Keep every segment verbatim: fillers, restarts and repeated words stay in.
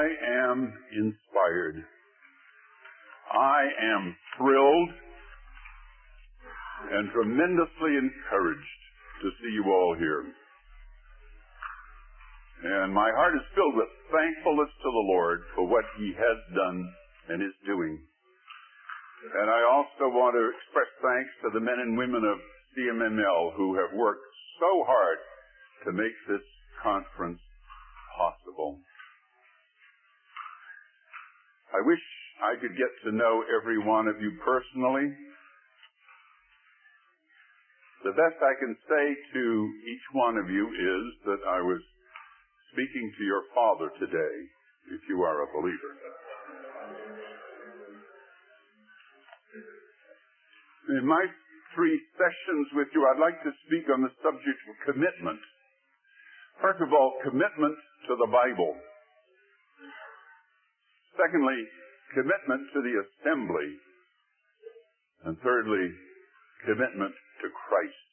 I am inspired. I am thrilled and tremendously encouraged to see you all here. And my heart is filled with thankfulness to the Lord for what He has done and is doing. And I also want to express thanks to the men and women of C M M L who have worked so hard to make this conference possible. I wish I could get to know every one of you personally. The best I can say to each one of you is that I was speaking to your father today, if you are a believer. In my three sessions with you, I'd like to speak on the subject of commitment. First of all, commitment to the Bible. Secondly, commitment to the assembly. And thirdly, commitment to Christ.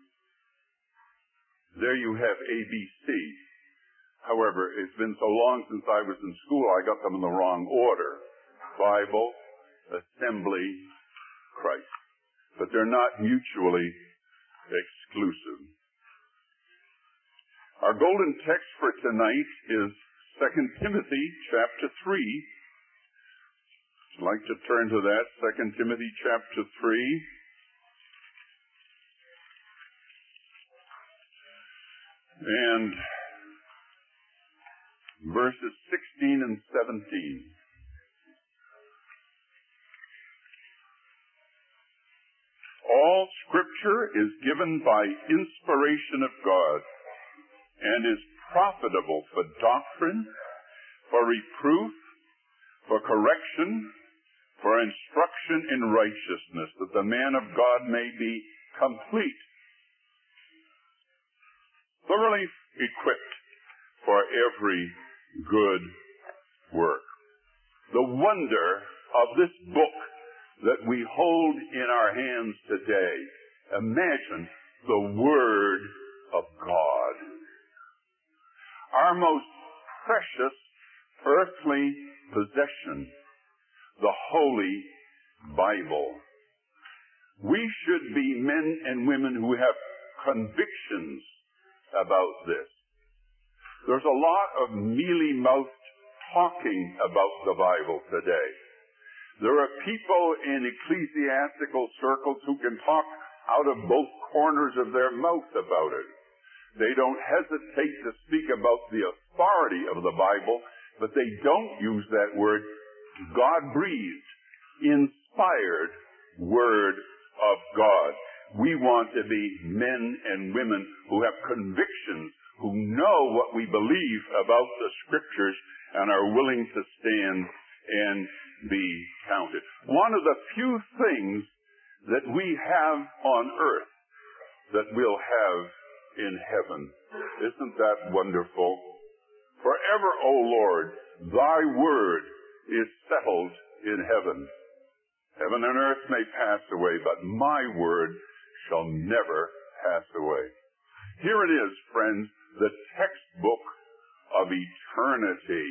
There you have A B C. However, it's been so long since I was in school, I got them in the wrong order. Bible, assembly, Christ. But they're not mutually exclusive. Our golden text for tonight is Second Timothy chapter three. I'd like to turn to that, Second Timothy chapter three. And verses sixteen and seventeen. All Scripture is given by inspiration of God and is profitable for doctrine, for reproof, for correction, for instruction in righteousness, that the man of God may be complete, thoroughly equipped for every good work. The wonder of this book that we hold in our hands today. Imagine the Word of God. Our most precious earthly possession, the Holy Bible. We should be men and women who have convictions about this. There's a lot of mealy-mouthed talking about the Bible today. There are people in ecclesiastical circles who can talk out of both corners of their mouth about it. They don't hesitate to speak about the authority of the Bible, but they don't use that word, God-breathed, inspired Word of God. We want to be men and women who have convictions, who know what we believe about the Scriptures and are willing to stand and be counted. One of the few things that we have on earth that we'll have in heaven. Isn't that wonderful? Forever, O Lord, thy word is settled in heaven. Heaven and earth may pass away, but my word shall never pass away. Here it is, friends, the textbook of eternity.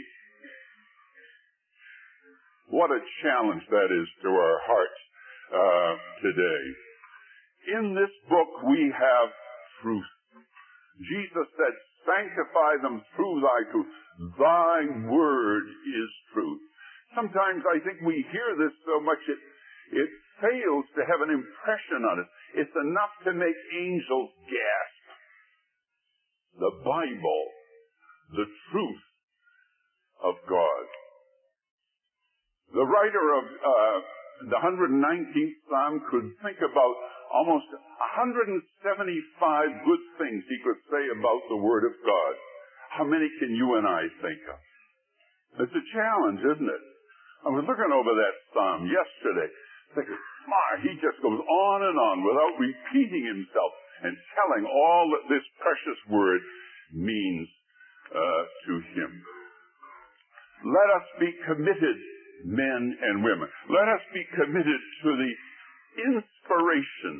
What a challenge that is to our hearts uh, today. In this book we have truth. Jesus said, sanctify them through thy truth. Thy word is truth. Sometimes I think we hear this so much it, it fails to have an impression on us. It's enough to make angels gasp. The Bible, the truth of God. The writer of uh, the one hundred nineteenth Psalm could think about almost one hundred seventy-five good things he could say about the Word of God. How many can you and I think of? It's a challenge, isn't it? I was looking over that Psalm yesterday, thinking, my, he just goes on and on without repeating himself and telling all that this precious Word means uh, to him. Let us be committed, men and women. Let us be committed to the inspiration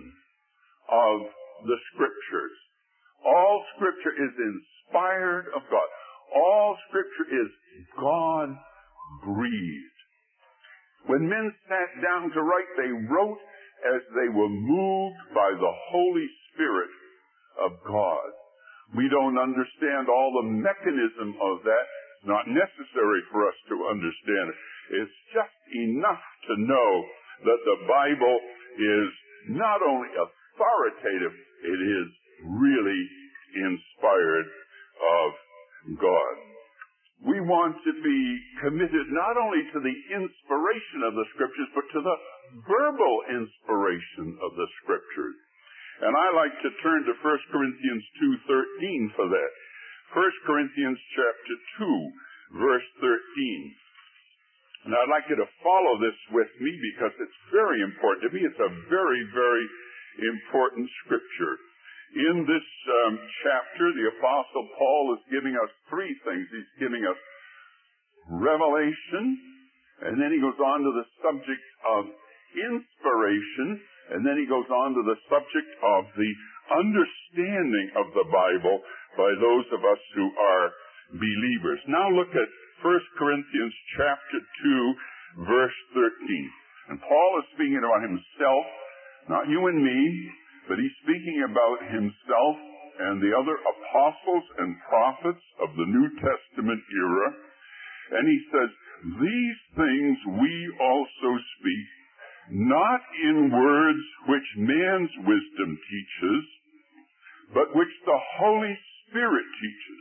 of the Scriptures. All Scripture is inspired of God. All Scripture is God-breathed. When men sat down to write, they wrote as they were moved by the Holy Spirit of God. We don't understand all the mechanism of that. It's not necessary for us to understand it. It's just enough to know that the Bible is not only authoritative, it is really inspired of God. We want to be committed not only to the inspiration of the Scriptures, but to the verbal inspiration of the Scriptures. And I like to turn to First Corinthians two thirteen for that. First Corinthians chapter two, verse thirteen. And I'd like you to follow this with me because it's very important. To me, it's a very, very important Scripture. In this um, chapter, the Apostle Paul is giving us three things. He's giving us revelation, and then he goes on to the subject of inspiration, and then he goes on to the subject of the understanding of the Bible by those of us who are believers. Now look at First Corinthians chapter two, verse thirteen. And Paul is speaking about himself, not you and me, but he's speaking about himself and the other apostles and prophets of the New Testament era. And he says, these things we also speak, not in words which man's wisdom teaches, but which the Holy Spirit teaches.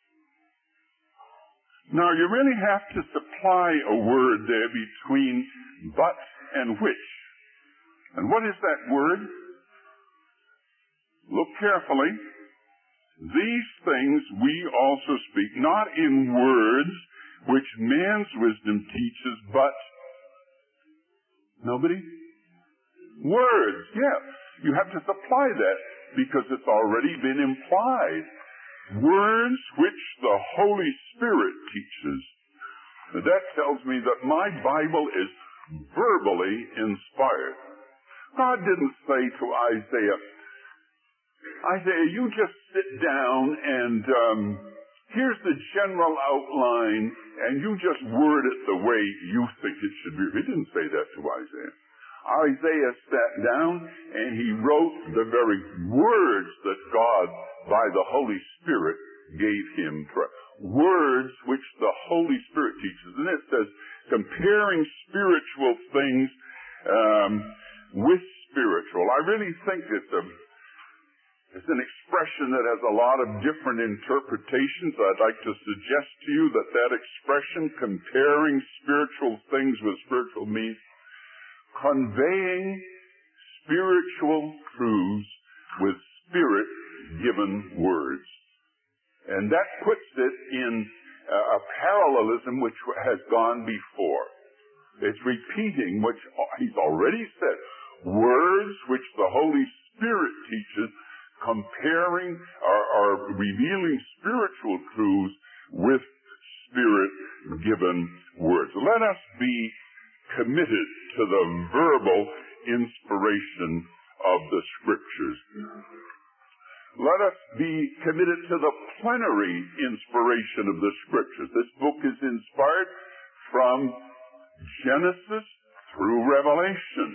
Now, you really have to supply a word there between but and which. And what is that word? Look carefully. These things we also speak, not in words which man's wisdom teaches, but nobody? Words, yes. You have to supply that because it's already been implied. Words which the Holy Spirit teaches. Now, that tells me that my Bible is verbally inspired. God didn't say to Isaiah, Isaiah, you just sit down and um, here's the general outline and you just word it the way you think it should be. He didn't say that to Isaiah. Isaiah sat down and he wrote the very words that God, by the Holy Spirit, gave him. Words which the Holy Spirit teaches. And it says, comparing spiritual things um, with spiritual. I really think it's a It's an expression that has a lot of different interpretations. I'd like to suggest to you that that expression, comparing spiritual things with spiritual, means conveying spiritual truths with Spirit-given words. And that puts it in a parallelism which has gone before. It's repeating what he's already said. Words which the Holy Spirit teaches, comparing or, or revealing spiritual truths with Spirit-given words. Let us be committed to the verbal inspiration of the Scriptures. Let us be committed to the plenary inspiration of the Scriptures. This book is inspired from Genesis through Revelation.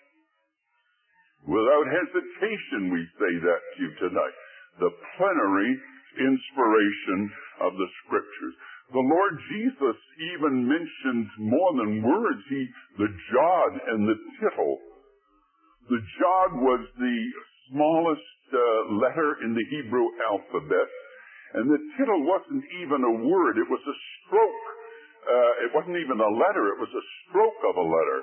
Without hesitation, we say that to you tonight. The plenary inspiration of the Scriptures. The Lord Jesus even mentioned more than words. He, the jod and the tittle. The jod was the smallest uh, letter in the Hebrew alphabet, and the tittle wasn't even a word. It was a stroke. Uh, it wasn't even a letter. It was a stroke of a letter.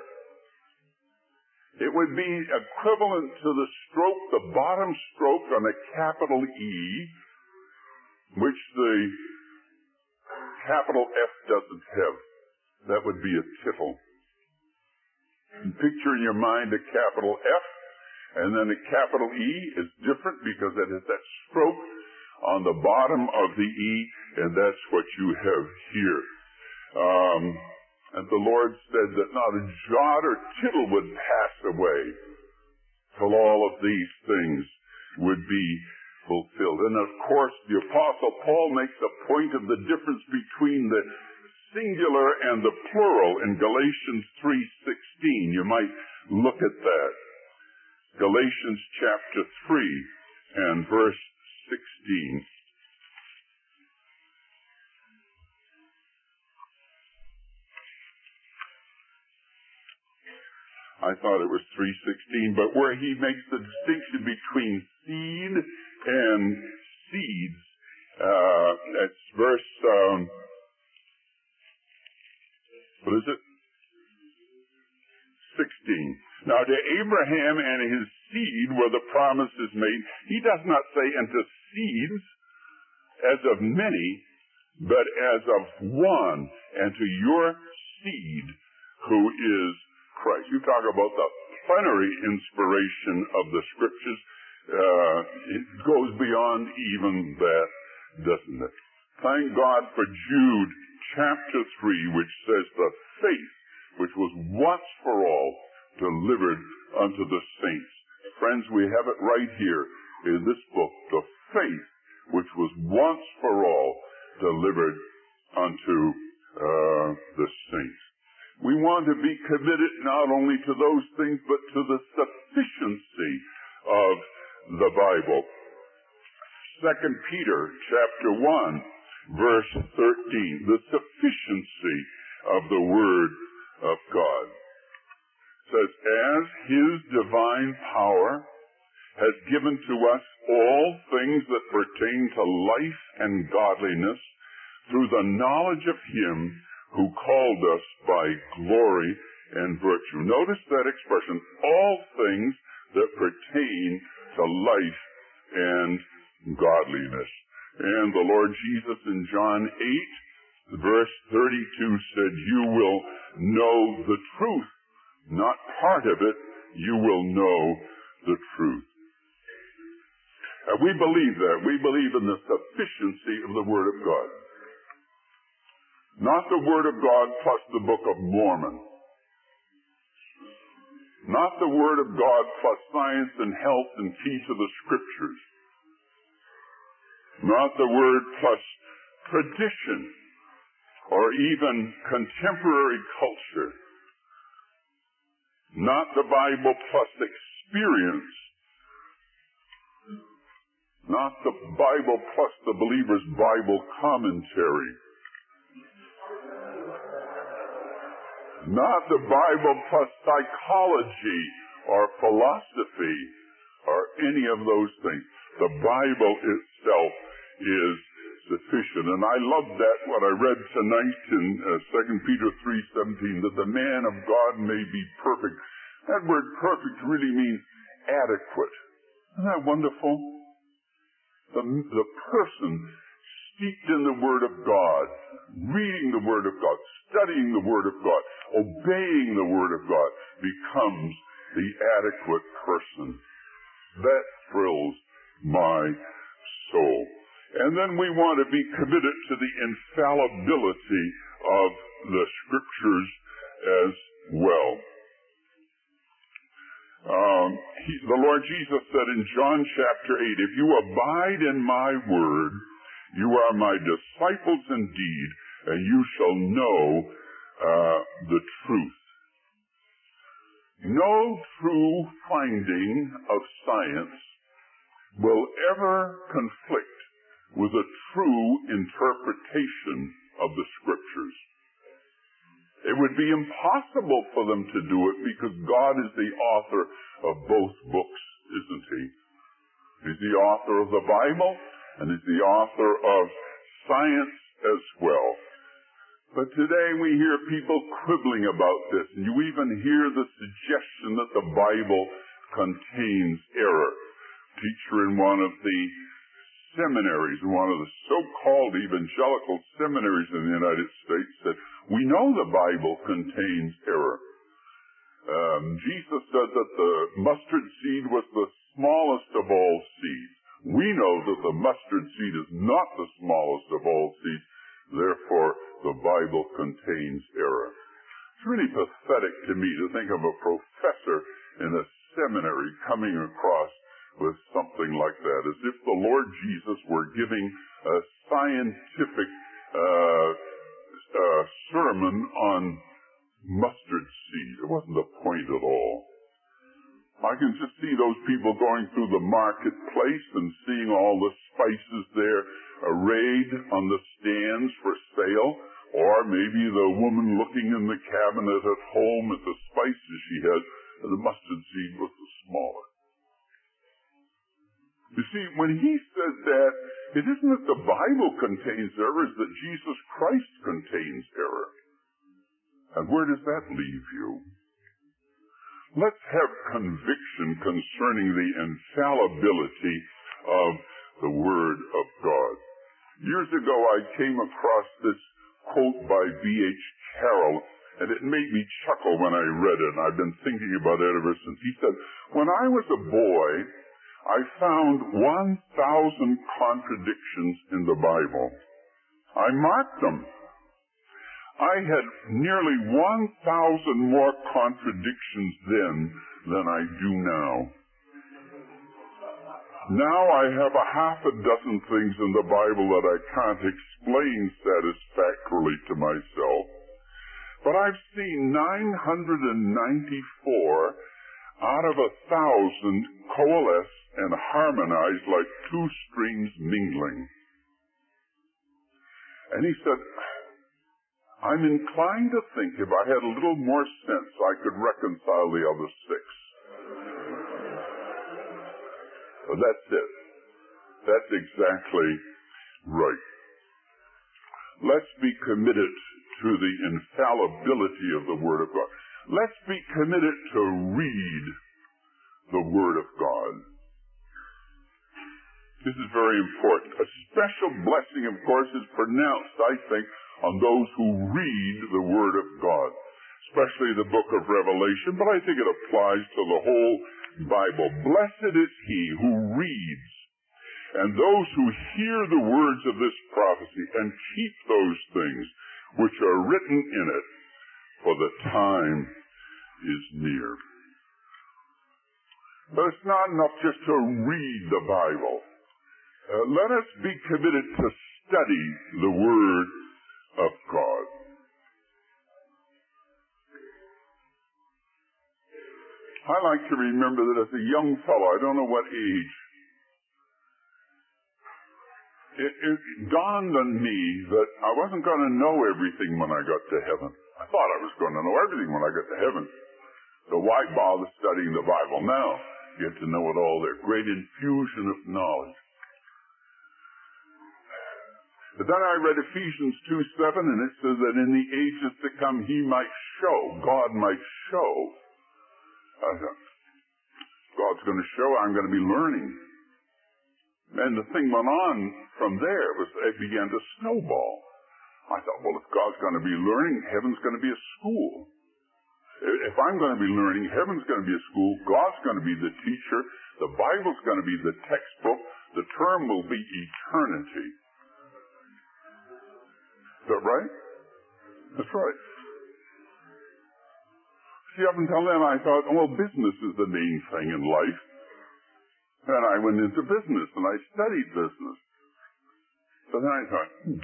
It would be equivalent to the stroke, the bottom stroke on a capital E, which the capital F doesn't have. That would be a tittle. And picture in your mind a capital F, and then a capital E is different because it has that stroke on the bottom of the E, and that's what you have here. Um, And the Lord said that not a jot or tittle would pass away till all of these things would be fulfilled. And of course, the Apostle Paul makes a point of the difference between the singular and the plural in Galatians three sixteen. You might look at that. Galatians chapter three and verse sixteen. I thought it was three sixteen, but where he makes the distinction between seed and seeds, uh, that's verse, um, what is it? sixteen. Now to Abraham and his seed were the promises made. He does not say unto seeds as of many, but as of one, and to your seed who is Christ. You talk about the plenary inspiration of the Scriptures. Uh, it goes beyond even that, doesn't it? Thank God for Jude chapter three, which says the faith which was once for all delivered unto the saints. Friends, we have it right here in this book, the faith which was once for all delivered unto uh, the saints. We want to be committed not only to those things, but to the sufficiency of the Bible. Second Peter chapter one, verse thirteen, the sufficiency of the Word of God. It says, as His divine power has given to us all things that pertain to life and godliness through the knowledge of Him who called us by glory and virtue. Notice that expression, all things that pertain to life and godliness. And the Lord Jesus in John eight, verse thirty-two said, you will know the truth, not part of it, you will know the truth. And we believe that. We believe in the sufficiency of the Word of God. Not the Word of God plus the Book of Mormon. Not the Word of God plus science and health and key to the Scriptures. Not the Word plus tradition or even contemporary culture. Not the Bible plus experience. Not the Bible plus the believer's Bible commentary. Not the Bible plus psychology or philosophy or any of those things. The Bible itself is sufficient. And I love that, what I read tonight in uh, Second Peter three seventeen, that the man of God may be perfect. That word perfect really means adequate. Isn't that wonderful? The, the person steeped in the Word of God, reading the Word of God, studying the Word of God, obeying the Word of God, becomes the adequate person. That thrills my soul. And then we want to be committed to the infallibility of the Scriptures as well. Um, he, the Lord Jesus said in John chapter eight, if you abide in my word, you are my disciples indeed, and you shall know uh, the truth. No true finding of science will ever conflict with a true interpretation of the Scriptures. It would be impossible for them to do it because God is the author of both books, isn't He? He's the author of the Bible, and He's the author of science as well. But today we hear people quibbling about this, and you even hear the suggestion that the Bible contains error. A teacher in one of the seminaries, one of the so-called evangelical seminaries in the United States, said, we know the Bible contains error. Um, Jesus said that the mustard seed was the smallest of all seeds. We know that the mustard seed is not the smallest of all seeds. Therefore, the Bible contains error. It's really pathetic to me to think of a professor in a seminary coming across with something like that, as if the Lord Jesus were giving a scientific uh, uh, sermon on mustard seed. It wasn't the point at all. I can just see those people going through the marketplace and seeing all the spices there arrayed on the stands for sale, or maybe the woman looking in the cabinet at home at the spices she had, and the mustard seed was the smaller. You see, when he said that, it isn't that the Bible contains error, it's that Jesus Christ contains error. And where does that leave you? Let's have conviction concerning the infallibility of the Word of God. Years ago, I came across this quote by B H Carroll, and it made me chuckle when I read it, and I've been thinking about it ever since. He said, when I was a boy, I found one thousand contradictions in the Bible. I marked them. I had nearly one thousand more contradictions then than I do now. Now I have a half a dozen things in the Bible that I can't explain satisfactorily to myself. But I've seen nine hundred ninety-four out of a thousand coalesce and harmonize like two streams mingling. And he said, I'm inclined to think if I had a little more sense, I could reconcile the other six. But that's it. That's exactly right. Let's be committed to the infallibility of the Word of God. Let's be committed to read the Word of God. This is very important. A special blessing, of course, is pronounced, I think, on those who read the Word of God, especially the book of Revelation, but I think it applies to the whole Bible. Blessed is he who reads, and those who hear the words of this prophecy and keep those things which are written in it, for the time is near. But it's not enough just to read the Bible. Uh, let us be committed to study the Word of God. I like to remember that as a young fellow, I don't know what age, it, it dawned on me that I wasn't going to know everything when I got to heaven. I thought I was going to know everything when I got to heaven. So why bother studying the Bible now? Get to know it all there. Great infusion of knowledge. But then I read Ephesians two seven, and it says that in the ages to come he might show, God might show. I thought, God's going to show, I'm going to be learning. And the thing went on from there. It, was, it began to snowball. I thought, well, if God's going to be learning, heaven's going to be a school. If I'm going to be learning, heaven's going to be a school, God's going to be the teacher, the Bible's going to be the textbook, the term will be eternity. Is that right? That's right. See, up until then I thought, well, business is the main thing in life. And I went into business and I studied business. So then I thought, hmm.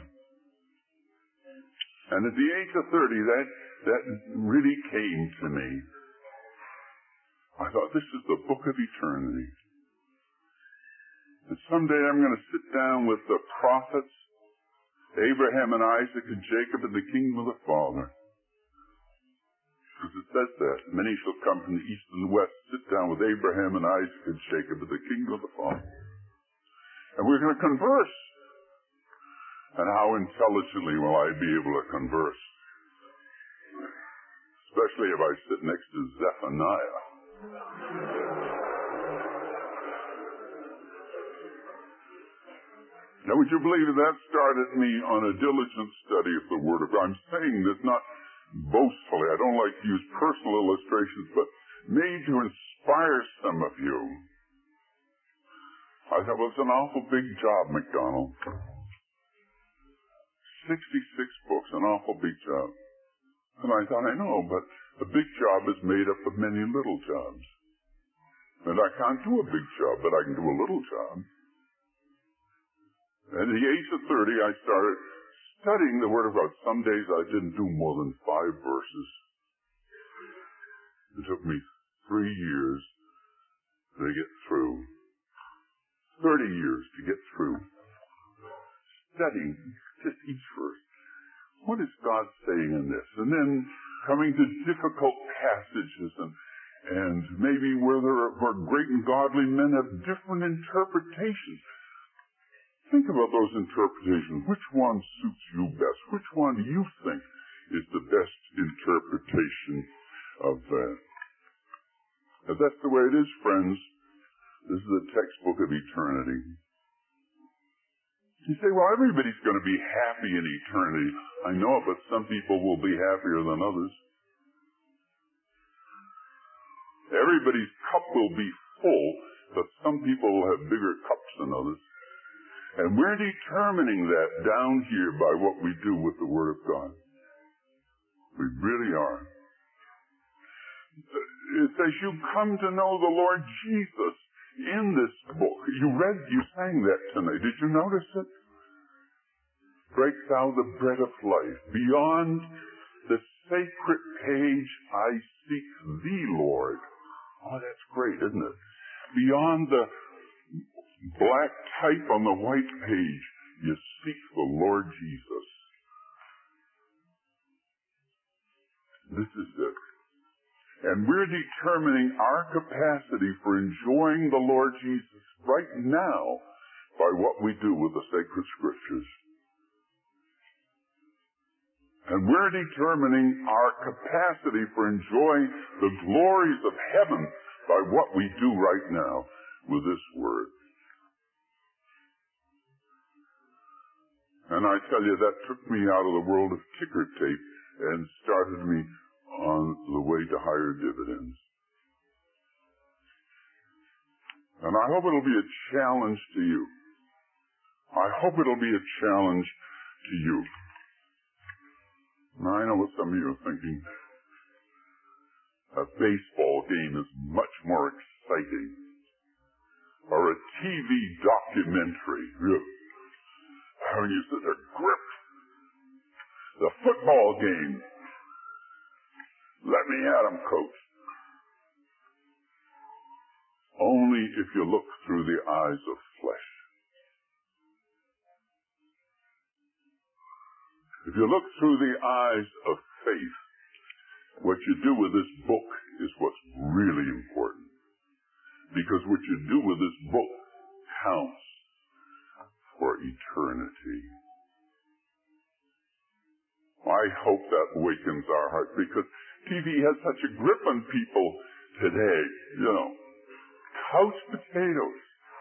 And at the age of thirty, that, that really came to me. I thought, this is the book of eternity. And someday I'm going to sit down with the prophets, Abraham and Isaac and Jacob in the kingdom of the Father. Because it says that. Many shall come from the east and the west, sit down with Abraham and Isaac and Jacob in the kingdom of the Father. And we're going to converse. And how intelligently will I be able to converse? Especially if I sit next to Zephaniah. Now, would you believe that started me on a diligent study of the Word of God? I'm saying this not boastfully. I don't like to use personal illustrations, but made to inspire some of you. I thought, well, it's an awful big job, MacDonald. sixty-six books, an awful big job. And I thought, I know, but a big job is made up of many little jobs. And I can't do a big job, but I can do a little job. At the age of thirty, I started studying the Word of God. Some days I didn't do more than five verses. It took me three years to get through. Thirty years to get through. Studying just each verse. What is God saying in this? And then coming to difficult passages and and maybe where there are where great and godly men have different interpretations. Think about those interpretations. Which one suits you best? Which one do you think is the best interpretation of that? If that's the way it is, friends, this is a textbook of eternity. You say, well, everybody's going to be happy in eternity. I know it, but some people will be happier than others. Everybody's cup will be full, but some people will have bigger cups than others. And we're determining that down here by what we do with the Word of God. We really are. It says you come to know the Lord Jesus in this book. You read, you sang that tonight. Did you notice it? Break thou the bread of life. Beyond the sacred page, I seek thee, Lord. Oh, that's great, isn't it? Beyond the black type on the white page, you seek the Lord Jesus. This is it. And we're determining our capacity for enjoying the Lord Jesus right now by what we do with the sacred scriptures. And we're determining our capacity for enjoying the glories of heaven by what we do right now with this Word. And I tell you, that took me out of the world of ticker tape and started me on the way to higher dividends. And I hope it'll be a challenge to you. I hope it'll be a challenge to you. Now, I know what some of you are thinking. A baseball game is much more exciting. Or a T V documentary. When you sit there gripped. The football game. Let me at 'em, coach. Only if you look through the eyes of flesh. If you look through the eyes of faith, what you do with this book is what's really important. Because what you do with this book counts for eternity. I hope that awakens our hearts, because T V has such a grip on people today, you know. Couch potatoes.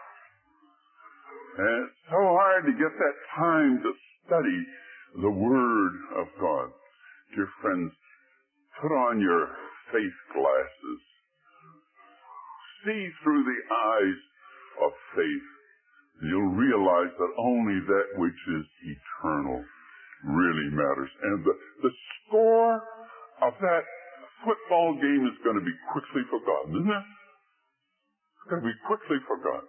And it's so hard to get that time to study the Word of God. Dear friends, put on your faith glasses. See through the eyes of faith. You'll realize that only that which is eternal really matters. And the, the score of that football game is going to be quickly forgotten, isn't it? It's going to be quickly forgotten.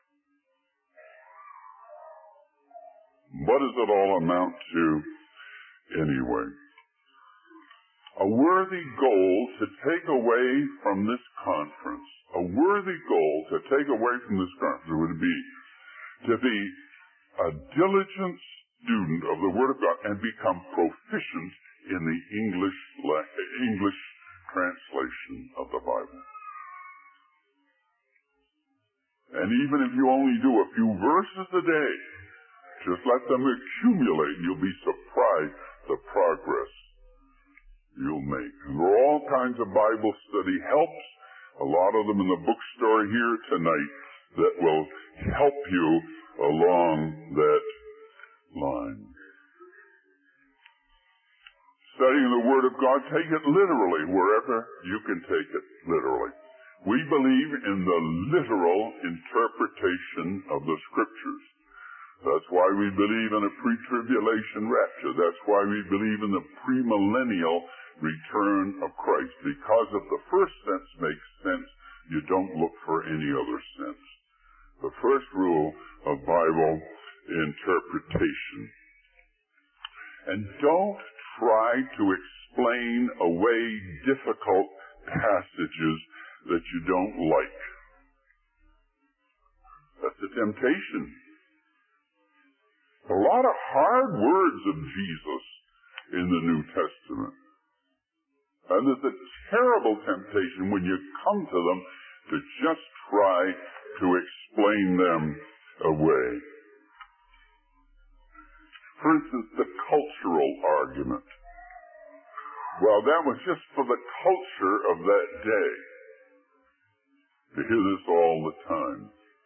What does it all amount to anyway? A worthy goal to take away from this conference, a worthy goal to take away from this conference would be to be a diligent student of the Word of God and become proficient in the English English translation of the Bible. And even if you only do a few verses a day, just let them accumulate, and you'll be surprised the progress you'll make. And there are all kinds of Bible study helps, a lot of them in the bookstore here tonight, that will help you along that line. Studying the Word of God, take it literally wherever you can take it literally. We believe in the literal interpretation of the Scriptures. That's why we believe in a pre-tribulation rapture. That's why we believe in the premillennial return of Christ. Because if the first sense makes sense, you don't look for any other sense. The first rule of Bible interpretation. And don't try to explain away difficult passages that you don't like. That's a temptation. A lot of hard words of Jesus in the New Testament. And there's a terrible temptation when you come to them to just try to explain them away. For instance, the cultural argument. Well, that was just for the culture of that day. You hear this all the time.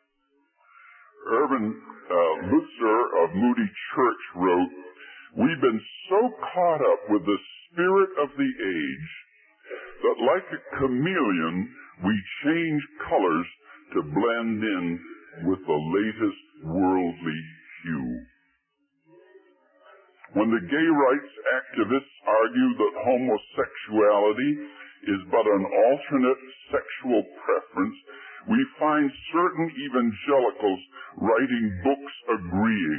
Urban uh, Lutzer of Moody Church wrote, "We've been so caught up with the spirit of the age that like a chameleon, we change colors to blend in with the latest worldly hue." When the gay rights activists argue that homosexuality is but an alternate sexual preference, we find certain evangelicals writing books agreeing.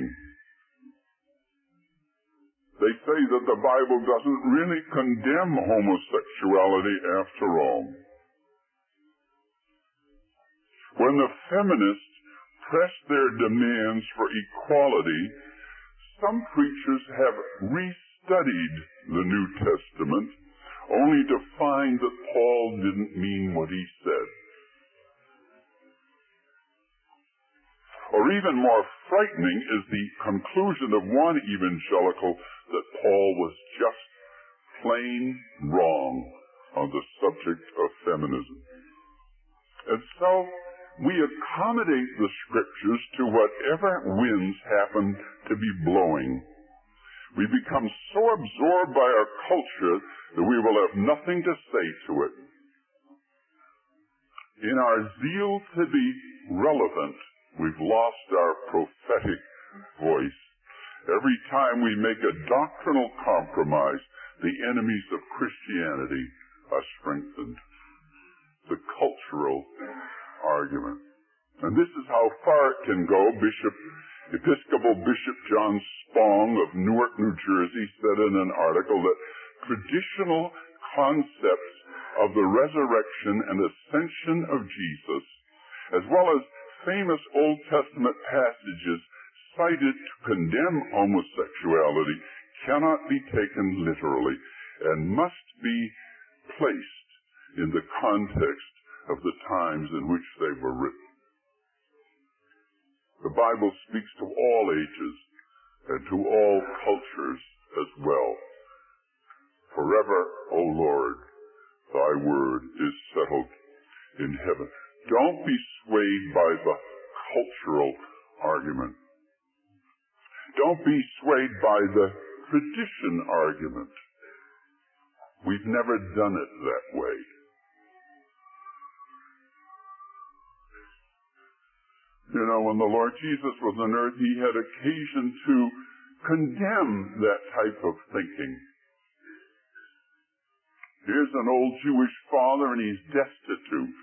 They say that the Bible doesn't really condemn homosexuality after all. When the feminists press their demands for equality, some preachers have restudied the New Testament only to find that Paul didn't mean what he said. Or even more frightening is the conclusion of one evangelical that Paul was just plain wrong on the subject of feminism. And so we accommodate the scriptures to whatever winds happen to be blowing. We become so absorbed by our culture that we will have nothing to say to it. In our zeal to be relevant, we've lost our prophetic voice. Every time we make a doctrinal compromise, the enemies of Christianity are strengthened. The cultural argument. And this is how far it can go. Bishop, Episcopal Bishop John Spong of Newark, New Jersey, said in an article that traditional concepts of the resurrection and ascension of Jesus, as well as famous Old Testament passages cited to condemn homosexuality, cannot be taken literally and must be placed in the context of the times in which they were written. The Bible speaks to all ages and to all cultures as well. Forever, O Lord, thy word is settled in heaven. Don't be swayed by the cultural argument. Don't be swayed by the tradition argument. We've never done it that way. You know, when the Lord Jesus was on earth, he had occasion to condemn that type of thinking. Here's an old Jewish father, and he's destitute.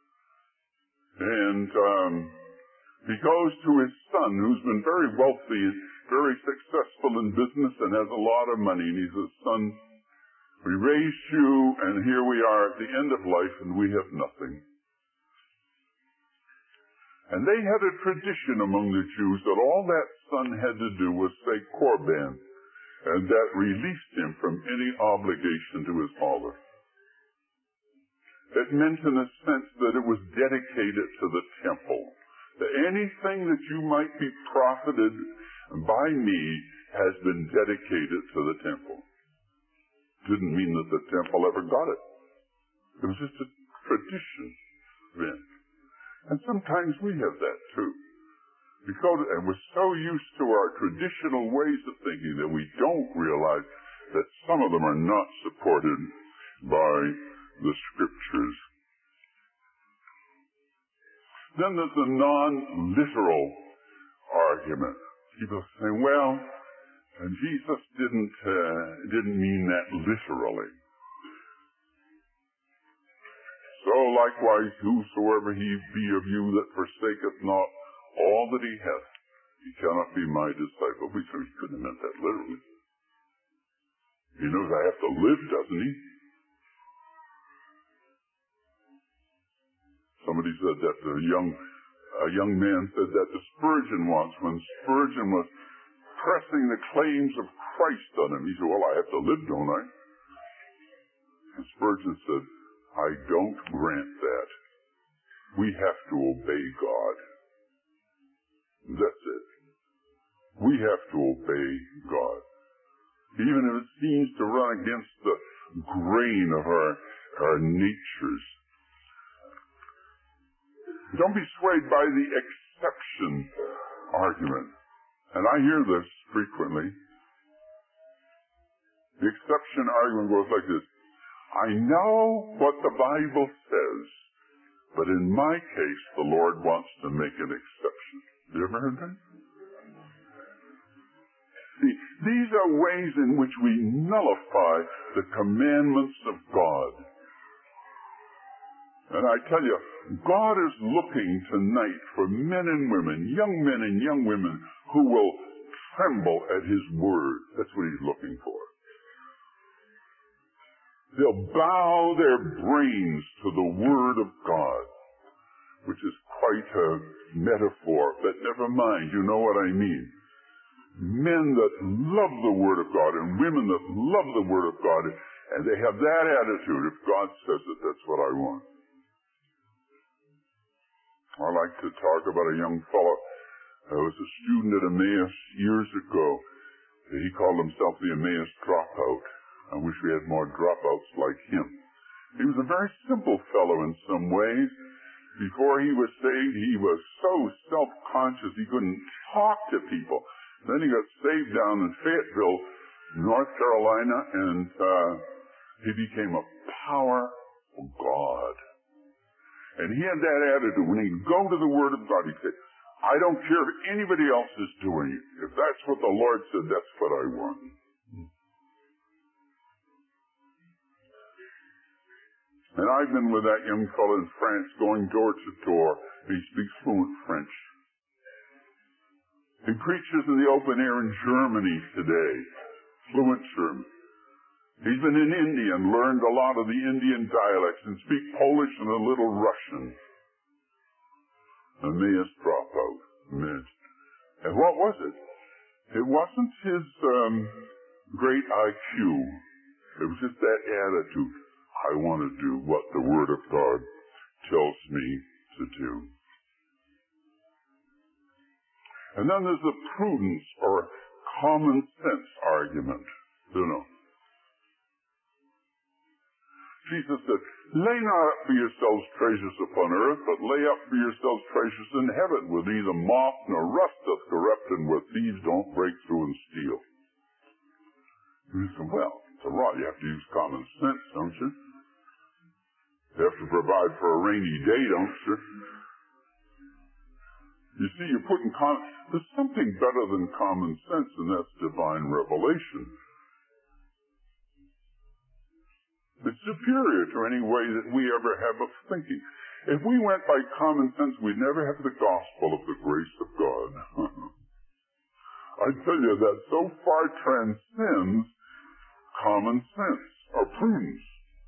And um, he goes to his son, who's been very wealthy, very successful in business, and has a lot of money. And he says, "Son, we raised you, and here we are at the end of life, and we have nothing." And they had a tradition among the Jews that all that son had to do was say korban, and that released him from any obligation to his father. It meant in a sense that it was dedicated to the temple. That anything that you might be profited by me has been dedicated to the temple. Didn't mean that the temple ever got it. It was just a tradition then. And sometimes we have that too. Because, and we're so used to our traditional ways of thinking that we don't realize that some of them are not supported by the scriptures. Then there's the non-literal argument. People say, well, and Jesus didn't uh, didn't mean that literally. So likewise whosoever he be of you that forsaketh not all that he hath, he cannot be my disciple. We he couldn't have meant that literally. He knows I have to live, doesn't he? Somebody said that to a young, a young man said that to Spurgeon once, when Spurgeon was pressing the claims of Christ on him. He said, well, I have to live, don't I? And Spurgeon said, I don't grant that. We have to obey God. That's it. We have to obey God. Even if it seems to run against the grain of our, our natures. Don't be swayed by the exception argument. And I hear this frequently. The exception argument goes like this. I know what the Bible says, but in my case, the Lord wants to make an exception. Have you ever heard that? See, these are ways in which we nullify the commandments of God. And I tell you, God is looking tonight for men and women, young men and young women, who will tremble at His Word. That's what He's looking for. They'll bow their brains to the Word of God, which is quite a metaphor, but never mind, you know what I mean. Men that love the Word of God and women that love the Word of God, and they have that attitude. If God says it, that's what I want. I like to talk about a young fellow who was a student at Emmaus years ago. He called himself the Emmaus dropout. I wish we had more dropouts like him. He was a very simple fellow in some ways. Before he was saved, he was so self-conscious he couldn't talk to people. Then he got saved down in Fayetteville, North Carolina, and uh, he became a powerful God. And he had that attitude. When he'd go to the Word of God, he'd say, I don't care if anybody else is doing it. If that's what the Lord said, that's what I want. And I've been with that young fellow in France going door to door. He speaks fluent French. He preaches in the open air in Germany today. Fluent German. He's been in India and learned a lot of the Indian dialects and speak Polish and a little Russian. Emmaus dropout. And what was it? It wasn't his um, great I Q. It was just that attitude. I want to do what the Word of God tells me to do. And then there's the prudence or common sense argument. You know. Jesus said, lay not up for yourselves treasures upon earth, but lay up for yourselves treasures in heaven, where neither moth nor rust doth corrupt, and where thieves don't break through and steal. And he said, well, it's a law. You have to use common sense, don't you? You have to provide for a rainy day, don't you? You see, you're putting common... There's something better than common sense, and that's divine revelation. It's superior to any way that we ever have of thinking. If we went by common sense, we'd never have the gospel of the grace of God. I tell you, that so far transcends common sense or prudence.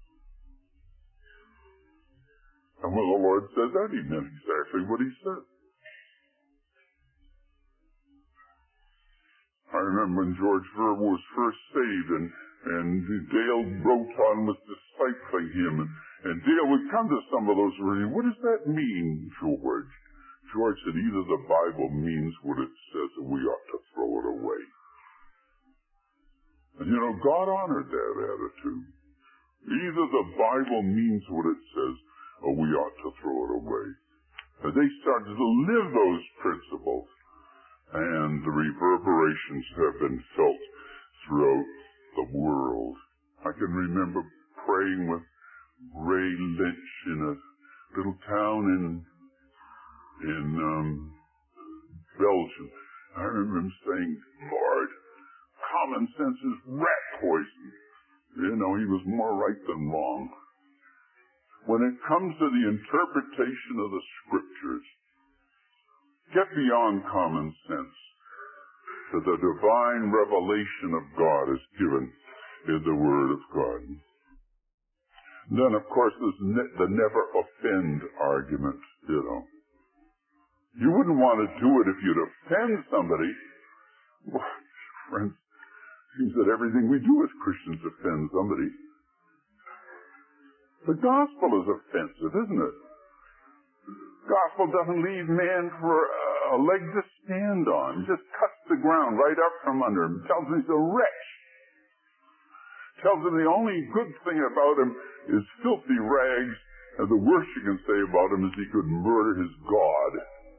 And when the Lord said that, He meant exactly what He said. I remember when George Verbo was first saved, and And Dale Broton was discipling him. And, and Dale would come to some of those words. What does that mean, George? George said, either the Bible means what it says and we ought to throw it away. And you know, God honored that attitude. Either the Bible means what it says or we ought to throw it away. And they started to live those principles. And the reverberations have been felt throughout the world. I can remember praying with Ray Lynch in a little town in in um, Belgium. I remember him saying, Lord, common sense is rat poison. You know, he was more right than wrong. when it comes to the interpretation of the Scriptures, get beyond common sense to the divine revelation of God is given in the Word of God. Then, of course, there's ne- the never offend argument, you know. You wouldn't want to do it if you'd offend somebody. Well, friends, it seems that everything we do as Christians offends somebody. The gospel is offensive, isn't it? The gospel doesn't leave man for a leg to stand on. It just cuts the ground right up from under him. It tells him he's a wretch. It tells him the only good thing about him is filthy rags, and the worst you can say about him is he could murder his God.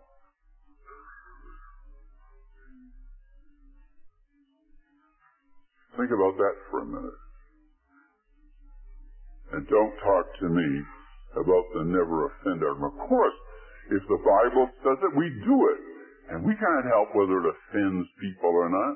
Think about that for a minute. And don't talk to me about the never offend argument. Of course, if the Bible says it, we do it. And we can't help whether it offends people or not.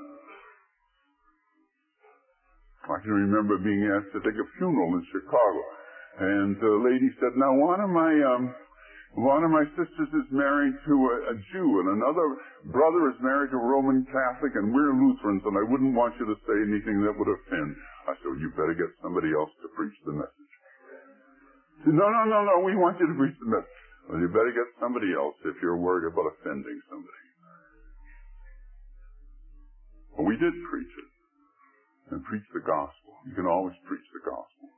I can remember being asked to take a funeral in Chicago. And the lady said, now one of my, um, one of my sisters is married to a, a Jew, and another brother is married to a Roman Catholic, and we're Lutherans, and I wouldn't want you to say anything that would offend. I said, well, you better get somebody else to preach the message. She said, no, no, no, no, we want you to preach the message. Well, you better get somebody else if you're worried about offending somebody. Well, we did preach it. And preach the gospel. You can always preach the gospel.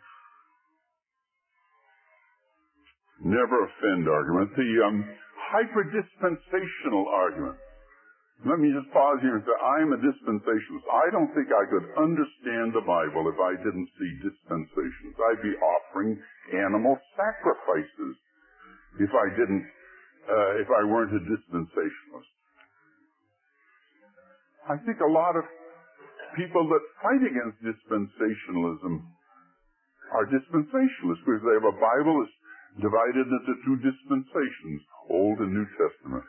Never offend argument. The um, hyper-dispensational argument. Let me just pause here and say, I'm a dispensationalist. I don't think I could understand the Bible if I didn't see dispensations. I'd be offering animal sacrifices if I didn't, uh, if I weren't a dispensationalist. I think a lot of people that fight against dispensationalism are dispensationalists because they have a Bible that's divided into two dispensations, Old and New Testament.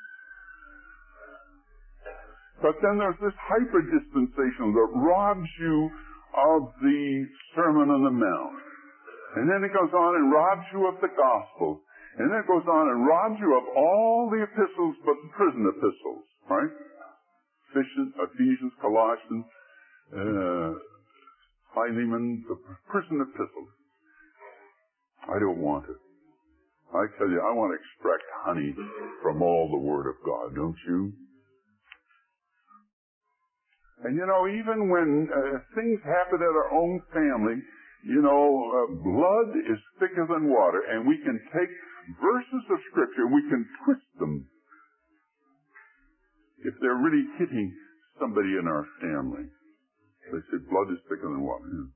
But then there's this hyper-dispensational that robs you of the Sermon on the Mount. And then it goes on and robs you of the Gospel. And then it goes on and robs you of all the epistles but the prison epistles, right? Ephesians, Colossians, uh, Philemon, the prison epistles. I don't want it. I tell you, I want to extract honey from all the Word of God, don't you? And you know, even when uh, things happen at our own family, you know, uh, blood is thicker than water, and we can take verses of Scripture and we can twist them if they're really hitting somebody in our family. They say blood is thicker than water. Yeah.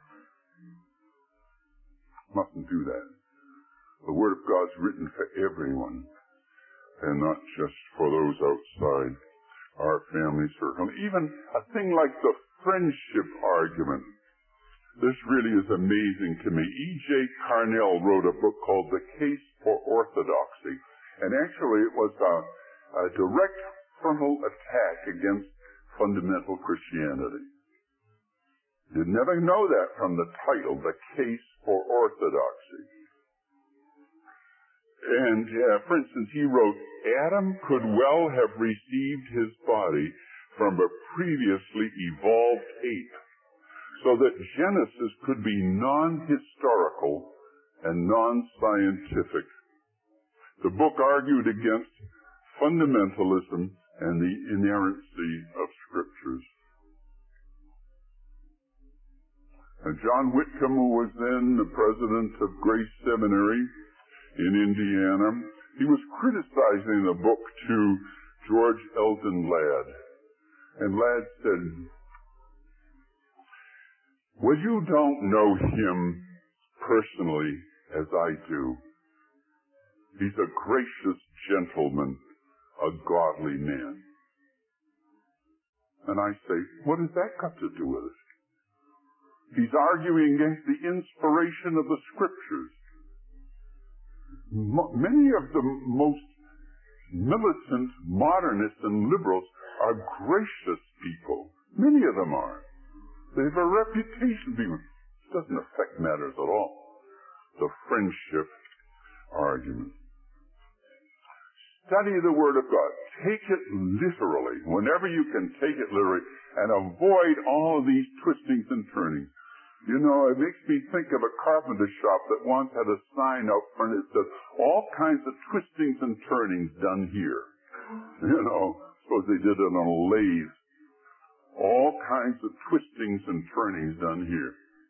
Mustn't do that. The Word of God's written for everyone and not just for those outside our family circle. Even a thing like the friendship argument. This really is amazing to me. E J Carnell wrote a book called The Case for Orthodoxy. And actually it was a, a direct frontal attack against fundamental Christianity. You'd never know that from the title, The Case for Orthodoxy. And, uh, for instance, he wrote, Adam could well have received his body from a previously evolved ape, so that Genesis could be non-historical and non-scientific. The book argued against fundamentalism and the inerrancy of Scriptures. And John Whitcomb, who was then the president of Grace Seminary in Indiana, he was criticizing the book to George Eldon Ladd. And Ladd said, well, you don't know him personally as I do. He's a gracious gentleman, a godly man. And I say, what has that got to do with it? He's arguing against the inspiration of the Scriptures. Mo- many of the most militant modernists and liberals are gracious people. Many of them are. They have a reputation. It doesn't affect matters at all. the friendship argument. Study the Word of God. Take it literally, whenever you can take it literally, and avoid all of these twistings and turnings. You know, it makes me think of a carpenter shop that once had a sign out front that said, all kinds of twistings and turnings done here. You know, suppose they did it on a lathe. All kinds of twistings and turnings done here.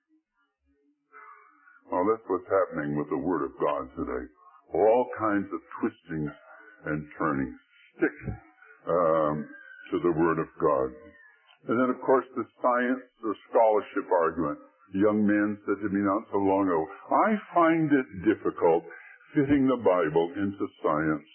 Well, that's what's happening with the Word of God today. All kinds of twistings and turnings. Stick um, to the Word of God. And then, of course, the science or scholarship argument. A young man said to me not so long ago, I find it difficult fitting the Bible into science.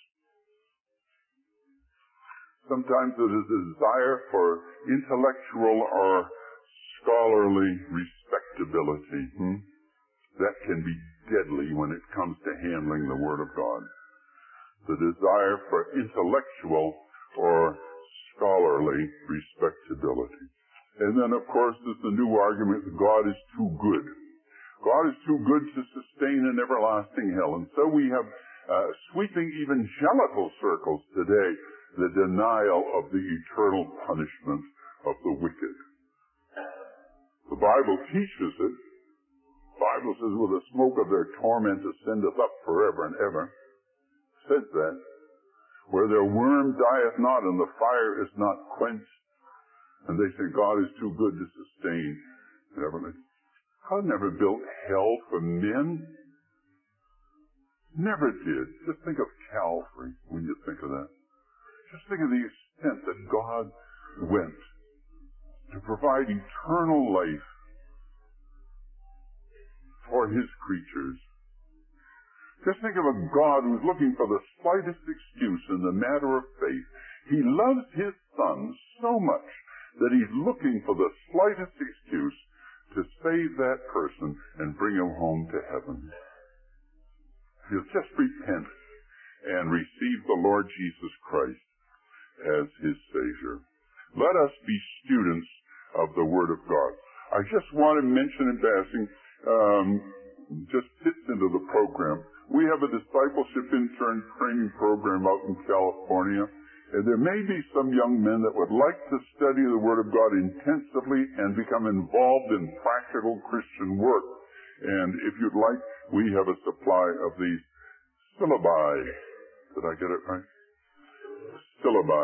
Sometimes it is a desire for intellectual or scholarly respectability. Hmm? That can be deadly when it comes to handling the Word of God. The desire for intellectual or scholarly respectability. And then, of course, there's the new argument that God is too good. God is too good to sustain an everlasting hell. And so we have uh, sweeping evangelical circles today the denial of the eternal punishment of the wicked. The Bible teaches it. The Bible says, with the smoke of their torment ascendeth up forever and ever. It says that. Where their worm dieth not and the fire is not quenched. And they say God is too good to sustain. God never built hell for men. Never did. Just think of Calvary when you think of that. Just think of the extent that God went to provide eternal life for His creatures. Just think of a God who's looking for the slightest excuse in the matter of faith. He loves His Son so much that He's looking for the slightest excuse to save that person and bring him home to heaven. He'll just repent and receive the Lord Jesus Christ as His Savior. Let us be students of the Word of God. I just want to mention in passing, um, just fits into the program. We have a discipleship intern training program out in California. And there may be some young men that would like to study the Word of God intensively and become involved in practical Christian work. And if you'd like, we have a supply of these syllabi. Did I get it right? Syllabi.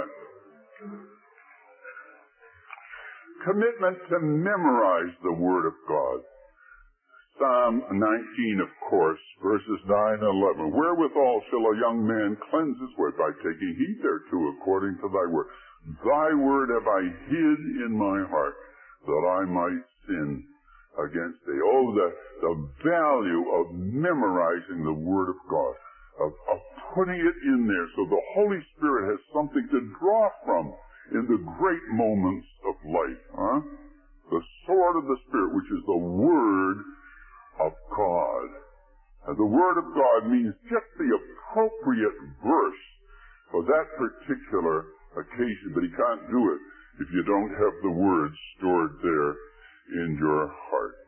Commitment to memorize the Word of God. Psalm nineteen, of course, verses nine and eleven. Wherewithal shall a young man cleanse his way? By taking heed thereto according to thy word. Thy word have I hid in my heart, that I might sin against thee. Oh, the, the value of memorizing the Word of God, of, of putting it in there so the Holy Spirit has something to draw from in the great moments of life. Huh? The sword of the Spirit, which is the Word of God. And the Word of God means just the appropriate verse for that particular occasion, but He can't do it if you don't have the Word stored there in your heart.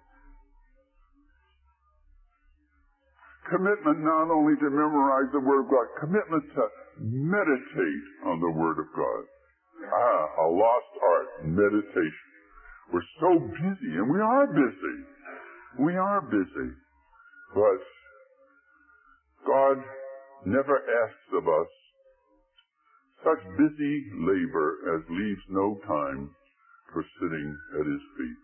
Commitment not only to memorize the Word of God, commitment to meditate on the Word of God. Ah, a lost art, meditation. We're so busy, and we are busy. We are busy, but God never asks of us such busy labor as leaves no time for sitting at His feet.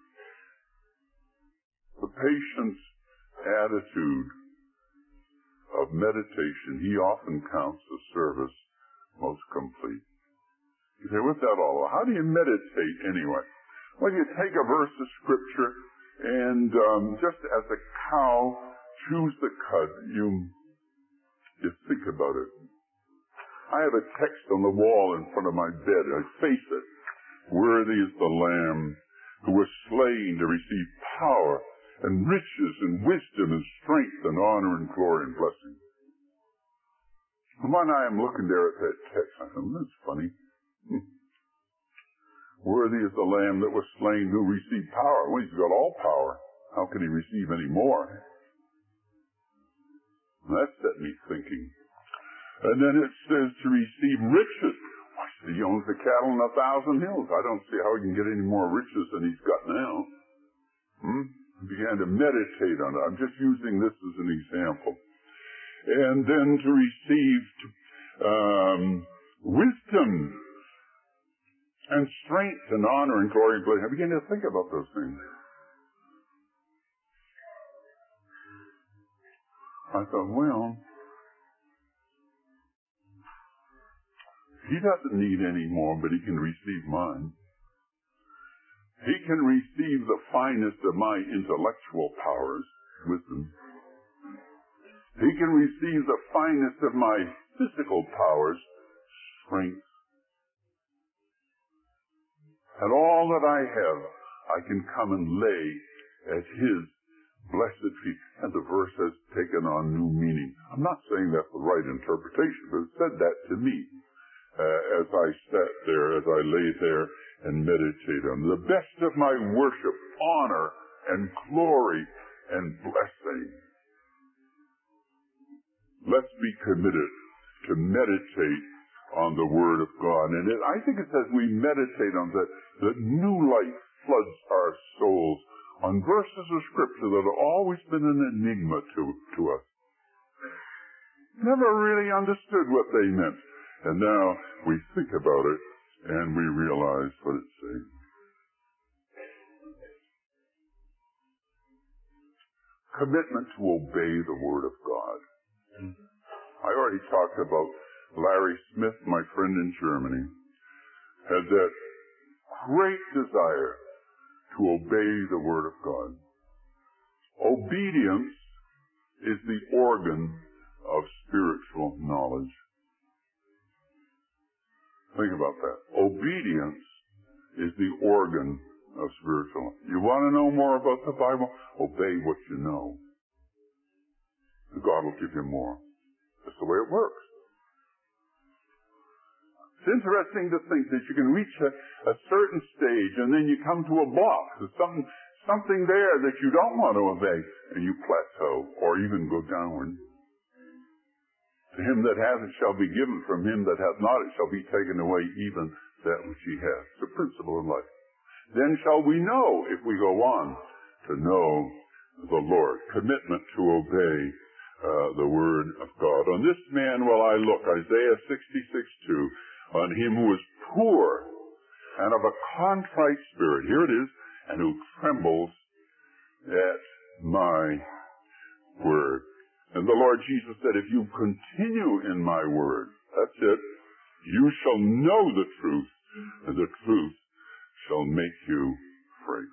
The patient attitude of meditation, He often counts the service most complete. You say, what's that all about? How do you meditate anyway? Well, you take a verse of Scripture and um, just as a cow chews the cud, you, you think about it. I have a text on the wall in front of my bed. I face it. Worthy is the Lamb who was slain to receive power and riches and wisdom and strength and honor and glory and blessing. And one night I'm looking there at that text. I thought, well, that's funny. Hmm. Worthy is the Lamb that was slain who received power. Well, He's got all power. How can He receive any more? That set me thinking. And then it says to receive riches. I said, he owns the cattle on a thousand hills. I don't see how he can get any more riches than he's got now. Hmm? I began to meditate on it. I'm just using this as an example. And then to receive um, wisdom and strength and honor and glory and blessing. I began to think about those things. I thought, well, he doesn't need any more, but he can receive mine. He can receive the finest of my intellectual powers, wisdom. He can receive the finest of my physical powers, strength. And all that I have, I can come and lay at his blessed feet. And the verse has taken on new meaning. I'm not saying that's the right interpretation, but it said that to me uh, as I sat there, as I lay there and meditated on the best of my worship, honor, and glory, and blessing. Let's be committed to meditate on the Word of God. And it, I think it's as we meditate on that, that new light floods our souls on verses of Scripture that have always been an enigma to, to us. Never really understood what they meant. And now we think about it and we realize what it's saying. Commitment to obey the Word of God. I already talked about Larry Smith, my friend in Germany, had that great desire to obey the Word of God. Obedience is the organ of spiritual knowledge. Think about that. Obedience is the organ of spiritual knowledge. You want to know more about the Bible? Obey what you know. God will give you more. That's the way it works. It's interesting to think that you can reach a, a certain stage and then you come to a block. There's something, something there that you don't want to obey, and you plateau or even go downward. To him that hath it shall be given, from him that hath not it shall be taken away even that which he hath. It's a principle in life. Then shall we know, if we go on, to know the Lord. Commitment to obey uh, the Word of God. On this man will I look, Isaiah sixty-six two, on him who is poor and of a contrite spirit, here it is, and who trembles at my word. And the Lord Jesus said, if you continue in my word, that's it, you shall know the truth, and the truth shall make you free.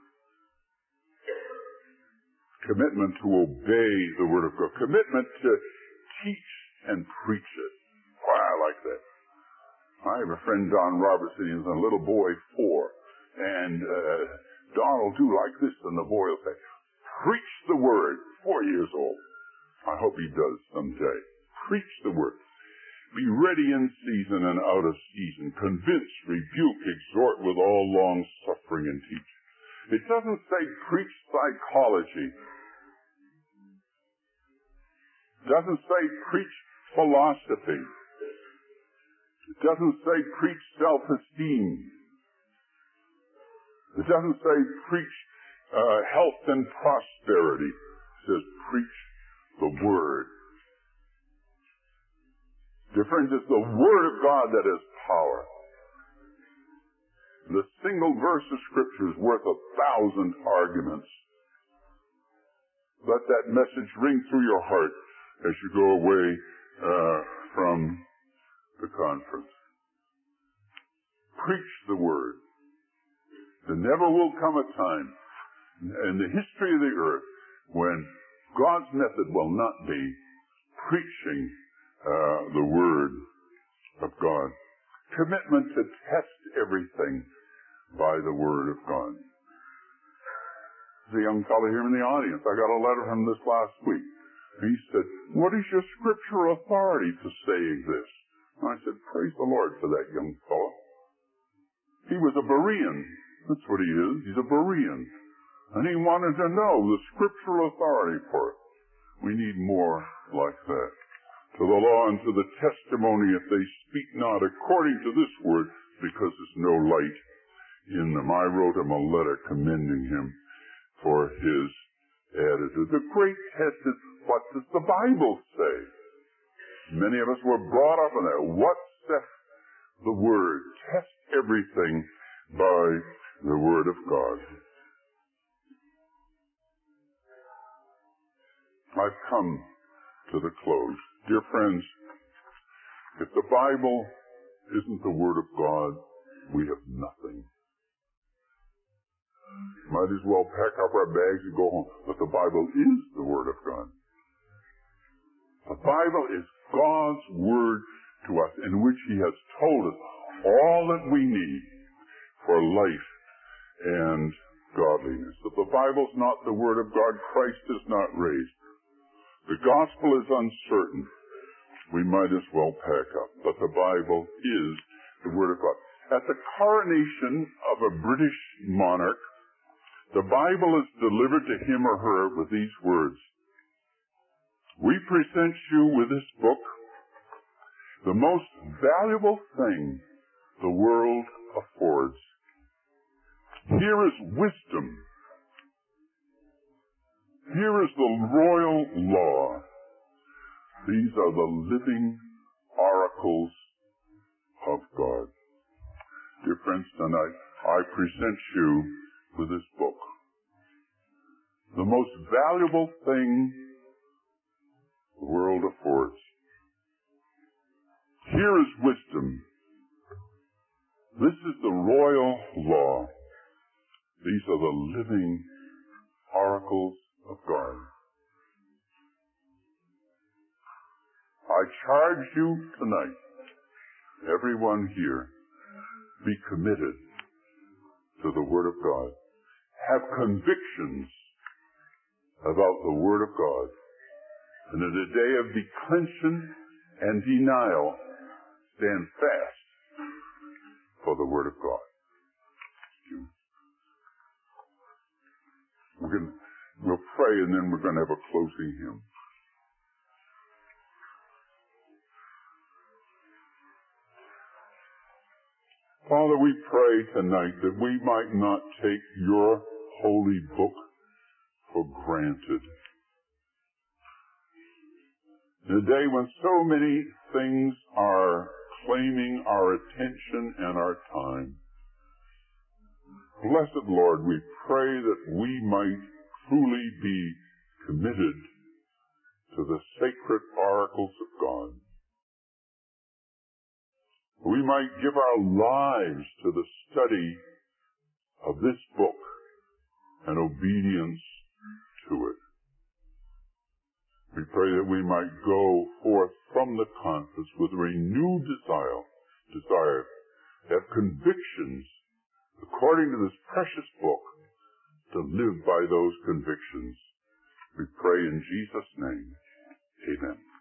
Commitment to obey the word of God. Commitment to teach and preach it. Why, I like that. I have a friend, Don Robertson, he's a little boy, four, and uh, Don will do like this, and the boy will say, preach the word, four years old. I hope he does someday. Preach the word. Be ready in season and out of season. Convince, rebuke, exhort with all long suffering and teaching. It doesn't say preach psychology. It doesn't say preach philosophy. It doesn't say preach self-esteem. It doesn't say preach uh, health and prosperity. It says preach the Word. Different is the Word of God that has power. The single verse of Scripture is worth a thousand arguments. Let that message ring through your heart as you go away uh, from the conference. Preach the Word. There never will come a time in the history of the earth when God's method will not be preaching uh, the Word of God. Commitment to test everything by the Word of God. There's a young fellow here in the audience. I got a letter from this last week. He said, what is your scriptural authority for saying this? And I said, praise the Lord for that young fellow. He was a Berean. That's what he is. He's a Berean. And he wanted to know the scriptural authority for it. We need more like that. To the law and to the testimony, if they speak not according to this word, because there's no light in them. I wrote him a letter commending him for his attitude. The great test is, what does the Bible say? Many of us were brought up in that. What saith the Word? Test everything by the Word of God. I've come to the close. Dear friends, if the Bible isn't the Word of God, we have nothing. Might as well pack up our bags and go home. But the Bible is the Word of God. The Bible is God's Word to us, in which He has told us all that we need for life and godliness. If the Bible's not the Word of God, Christ is not raised. The gospel is uncertain. We might as well pack up. But the Bible is the Word of God. At the coronation of a British monarch, the Bible is delivered to him or her with these words: "We present you with this book, the most valuable thing the world affords. Here is wisdom. Here is the royal law. These are the living oracles of God." Dear friends, tonight I present you with this book, the most valuable thing the world affords. Here is wisdom. This is the royal law. These are the living oracles of God. I charge you tonight, everyone here, be committed to the Word of God. Have convictions about the Word of God. And in a day of declension and denial, stand fast for the Word of God. We're going, we'll pray, and then we're going to have a closing hymn. Father, we pray tonight that we might not take your holy book for granted. In a day when so many things are claiming our attention and our time, blessed Lord, we pray that we might truly be committed to the sacred oracles of God. We might give our lives to the study of this book and obedience to it. We pray that we might go forth from the conference with a renewed desire, desire to have convictions according to this precious book, to live by those convictions. We pray in Jesus' name. Amen.